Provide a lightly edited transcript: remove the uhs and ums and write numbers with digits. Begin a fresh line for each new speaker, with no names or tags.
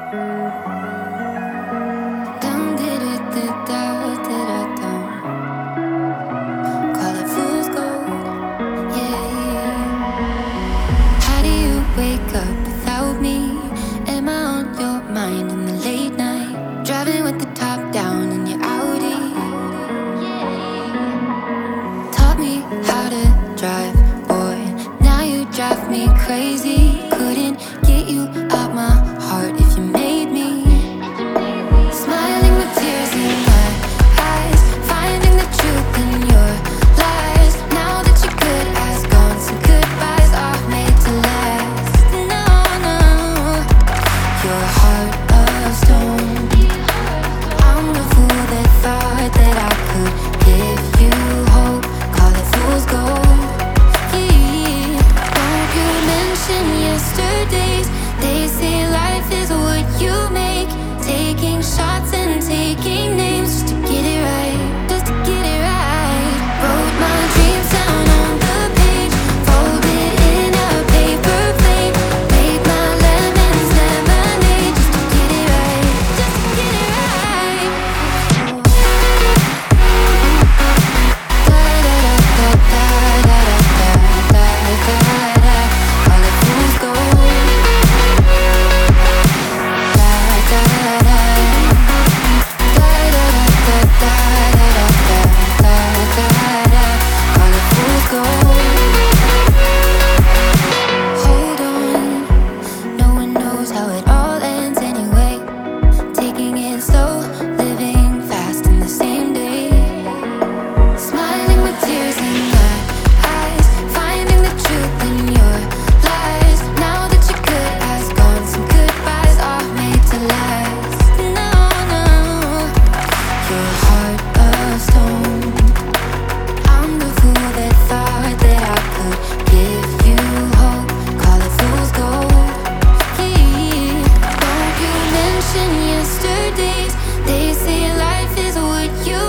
Dum did it did da did I dum. Call it fool's gold, yeah. How do you wake up without me? Am I on your mind in the late night? Driving with the top down in your Audi. Taught me how to drive, boy. Now you drive me crazy. Couldn't get you out my heart if you made me. Smiling with tears in my eyes, finding the truth in your lies. Now that your good has gone, some goodbyes are made to last. No, no, your heart of stone. I'm the fool that thought that I could give you hope. Call it fool's gold. Yeah. Don't you mention yesterdays? They say life is what you make. Taking shots and taking names just to get it right, just to get it right. Wrote my dreams down on the page, folded in a paper plate. Made my lemons lemonade just to get it right, just to get it right. Da da da da da da da da da. Call it fool's gold. Da da da da. Hold on, no one knows how it all ends anyway. Taking it slow, living fast in the same day. Smiling with tears in my eyes, finding the truth in your lies. Now that your good has gone, some goodbyes are made to last. No, no, your heart of stone. I'm the fool that thought that I could give you hope. Call it fool's gold. Yeah. Don't you mention yesterdays? They say life is what you